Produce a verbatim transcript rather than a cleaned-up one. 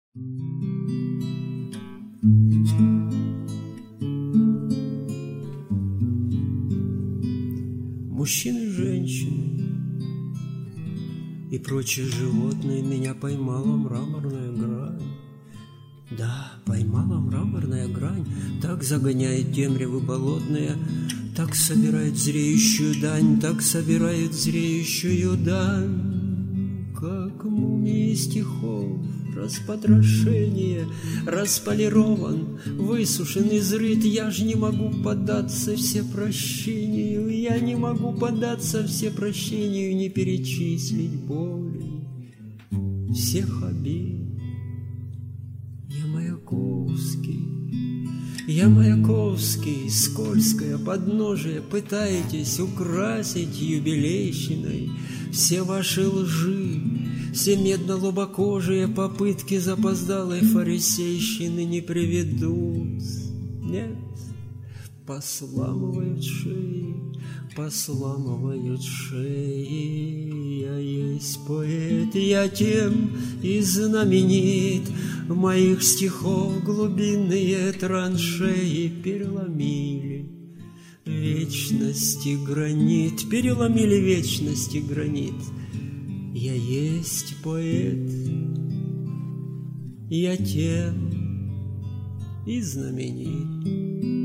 Мужчины, женщины и прочие животные меня поймала мраморная грань. Да, поймала мраморная грань, так загоняет темрявы болотные, так собирает зреющую дань, так собирает зреющую дань, как мумии стихов. Распотрошение, располирован, высушен, изрыт. Я ж не могу поддаться всепрощению, я не могу поддаться всепрощению, не перечислить боли всех обид. Я Маяковский, я Маяковский, скользкое подножие пытаетесь украсить юбилейщиной все ваши лжи. Все медно-лобокожие попытки запоздалой фарисейщины не приведут. Нет, посламывают шеи, посламывают шеи. Я есть поэт, я тем и знаменит. Моих стихов глубинные траншеи переломили вечности гранит, переломили вечности гранит. Я есть поэт, я тем и знаменит.